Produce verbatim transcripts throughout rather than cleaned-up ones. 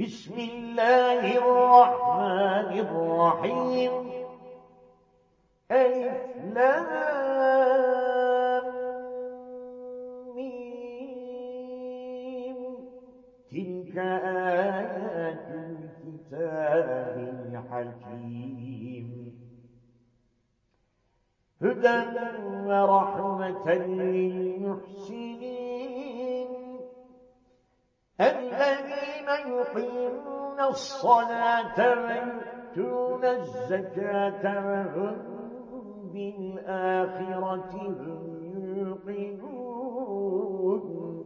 بسم الله الرحمن الرحيم ألف لام ميم تلك آيات الكتاب الحكيم هدى ورحمة للمحسنين الذين يقيمون الصلاة ويؤتون الزكاة وهم بالآخرة هم يوقنون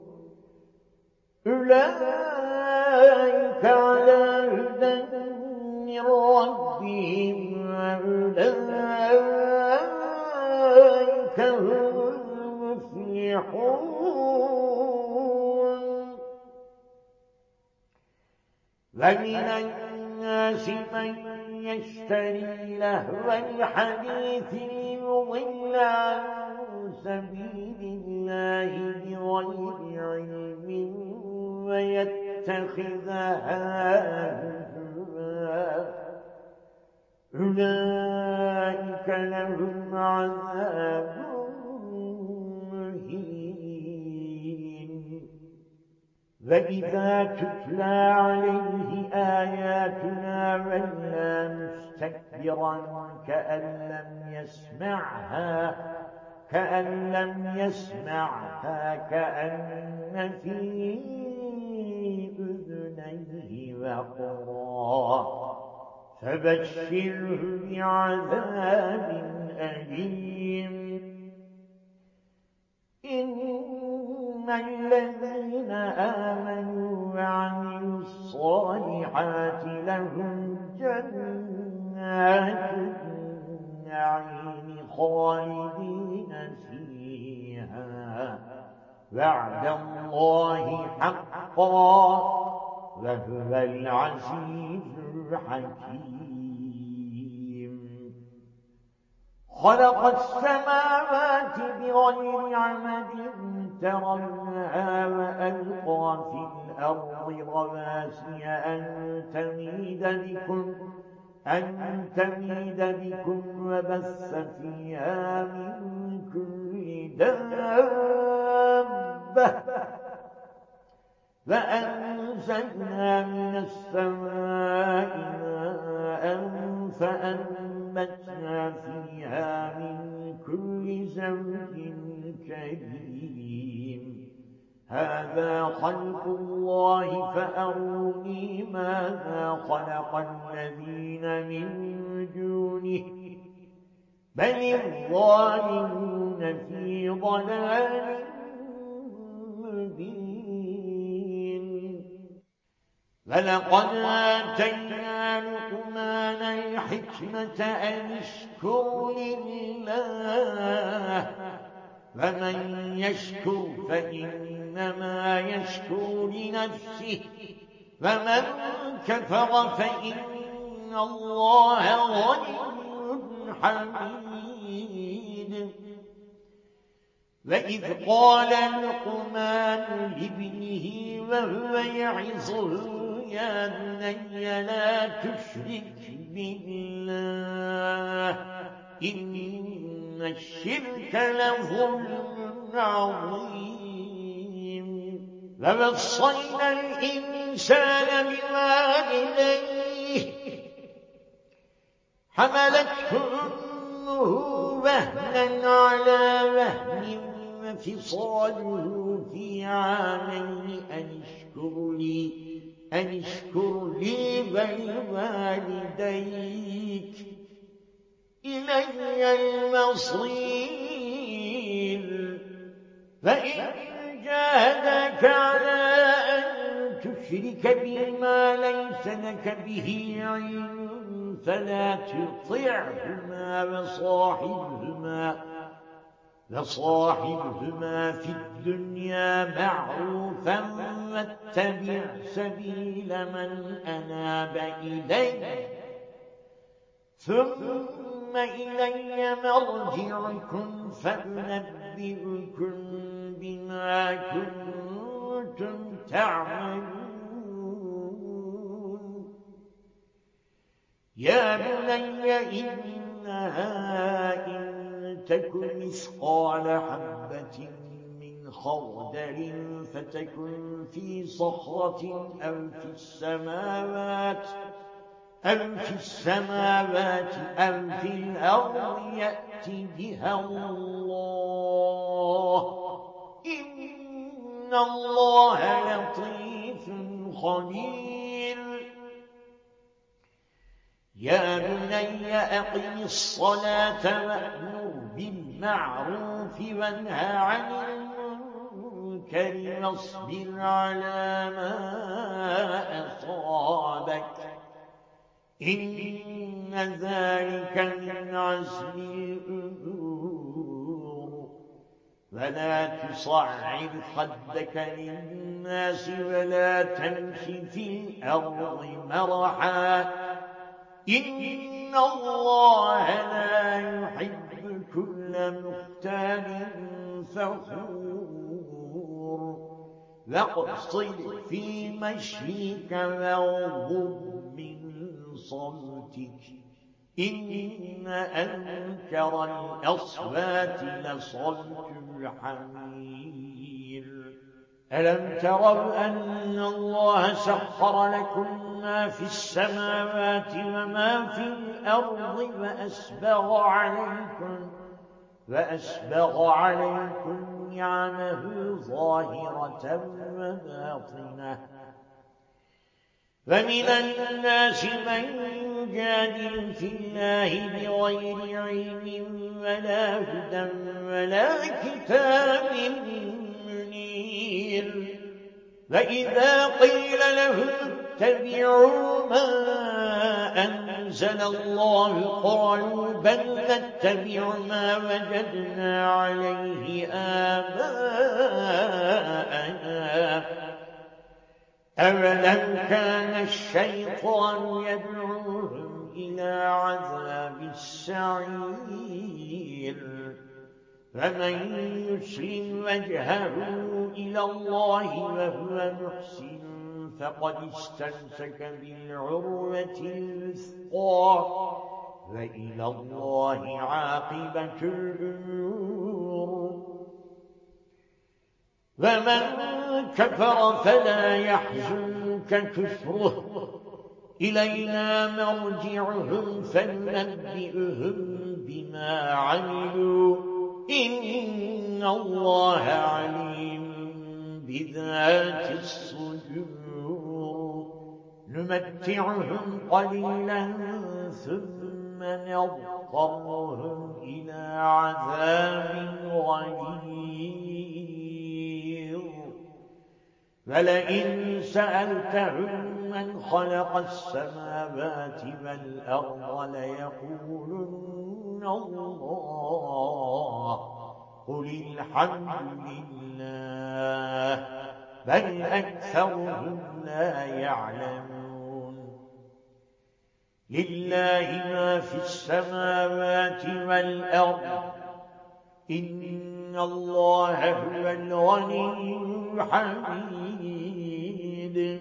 أولئك على هدى من ربهم وأولئك هم المفلحون ومن الناس من يشتري لهو الحديث ليضل عن سبيل الله بغير علم ويتخذها هزوا أولئك لهم عذاب مهين وإذا تتلى عليه آياتنا ولى مستكبرا كأن لم يسمعها كأن لم يسمعها كأن في أذنيه وقرا فبشره بعذاب أليم إن الذين آمنوا وعملوا الصالحات لهم جنات النعيم خالدين فيها وعد الله حقا وهو العزيز الحكيم خلق السماوات بغير عمد ترونها وألقى في الأرض رواسي أن تميد بكم أن تميد بكم وبث فيها من كل دابة وأنزلنا من السماء ماء فأنبتنا فيها من كل زوج كريم هذا خلق الله فأروني ماذا خلق الذين من دونه بل الظالمون في ضلال مبين ولقد آتينا لقمان الحكمة أن اشكر لله ومن يشكر فإنما يشكر لنفسه ومن كفر فإن الله غني حميد وإذ قال لقمان لابنه وهو يعظه يا بني لا تشرك بالله إن الشرك لظلم عظيم ووصينا الإنسان بوالديه حملته أمه وهنا على وهن وفصاله في عامين أن اشكر لي أن اشكر لي ولوالديك إلي المصير فإن جاهداك على أن تشرك بما ليس لك به علم فلا تطعهما وصاحبهما وصاحبهما في الدنيا معروفا واتبع سبيل من أناب إلي ثم إلي مرجعكم فأنبئكم بما كنتم تعملون يا بني إنها إن تك مثقال حبة من خردل فتكن في صخرة أو في السماوات أو في السماوات أو في الأرض يأت بها الله إن الله لطيف خبير يا بني أقم الصلاة وأمر بالمعروف وانه عن المنكر واصبر على ما أصابك إن ذلك من عزم الأمور ولا تصعد خدك للناس ولا تمش في الأرض مرحا إن الله لا يحب كل مختال فخور واقصد في مشيك واغضب من صوتك إن أنكر الأصوات لصوت الحمير ألم تروا أن الله سخر لكم ما في السماوات وما في الأرض وأسبغ عليكم وأسبغ عليكم نعمه ظاهرة وباطنة ومن الناس من يجادل في الله بغير علم ولا هدى ولا كتاب منير وإذا قيل لهم اتبعوا ما أنزل الله قالوا بل نتبع ما وجدنا عليه آباءنا أولم كان الشيطان يدعوهم إلى عذاب السعير فمن يسلم وجهه إلى الله وهو محسن فقد استمسك بالعروة الوثقى وإلى الله عاقبة الأمور ومن كفر فلا يحزنك كفره إلينا مرجعهم فننبئهم بما عملوا إن الله عليم بذات الصدور نمتعهم قليلا ثم نضطرهم إلى عذاب غليظ ولئن سألتهم من خلق السماوات والأرض ليقولن الله قل الحمد لله بل أكثرهم لا يعلمون لله ما في السماوات والأرض إن الله هو الغني الحميد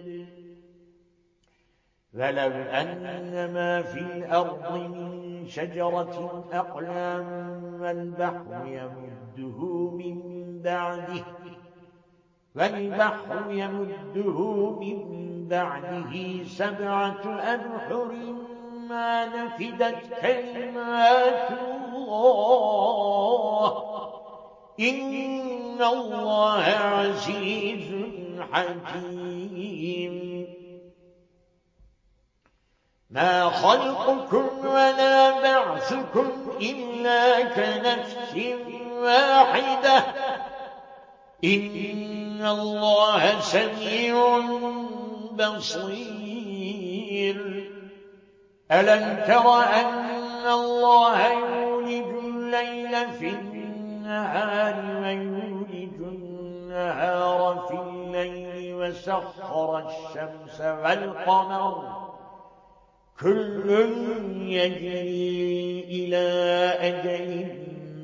ولو أن ما في الأرض من شجرة أقلام والبحر يمده من بعده والبحر يمده من بعده سبعة أبحر ما نفدت كلمات الله إن الله عزيز حكيم ما خلقكم ولا بعثكم إلا كنفس واحدة إن الله سميع بصير ألم تر أن الله يولج الليل في النهار ويولج النهار في الليل وسخر الشمس والقمر كل يجري إلى أجل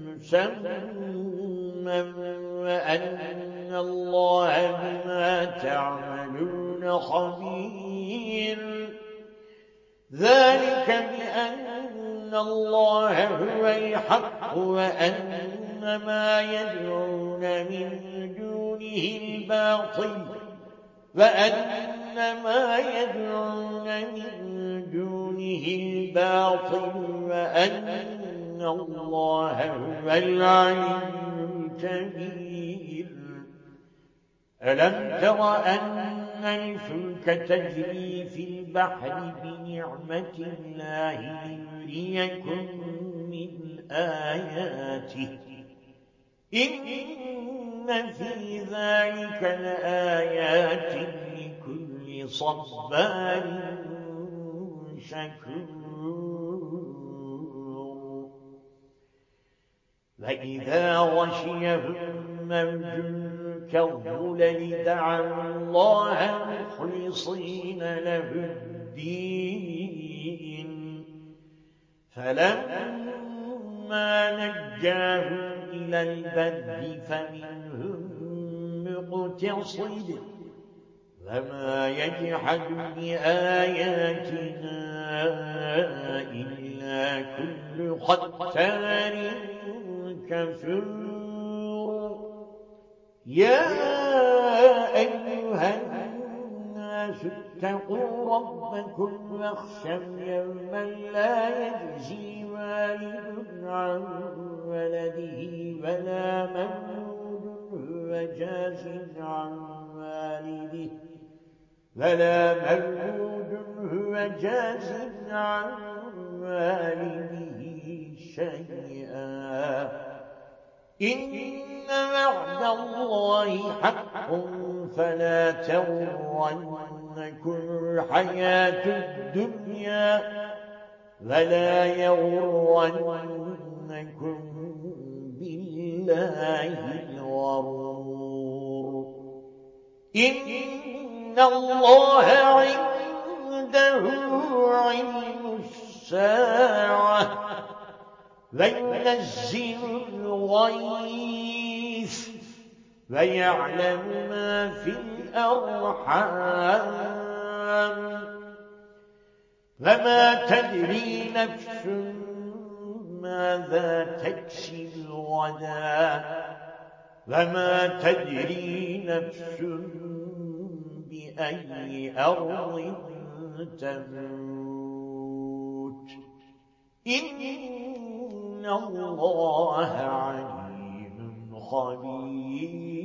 مسمى وأن الله بما تعملون خبير ذلك أن الله هو الحق وأن ما يدعون من دونه الباطل وأن ما يدعون من دونه الباطل وأن الله هو العلي الكبير. ألم تر أن الفلك تجري في البحر بنعمة الله ليريكم من آياته إن في ذلك لآيات لكل صبار شكور. وإذا غشيهم موج كالظلل دعوا الله مخلصين له الدين فلما نجاهم إلى البر فمنهم مقتصد وما يجحد بآياتنا إلا كل ختار كفور. يا أيها الناس اتقوا ربكم واخشوا يوما لا يجزي والد عن ولده ولا مولود هو جاز عن والده ولا مولود هو جاز عن والده شيئا إن وعد الله حق فلا تغرنكم الحياة الدنيا ولا يغرنكم بالله الغرور. إن الله عنده علم الساعة وينزل الغيث ويعلم ما في الأرحام وما تدري نفس ماذا تكسب غدا وما تدري نفس بأي أرض تموت إن الله عليم خبير.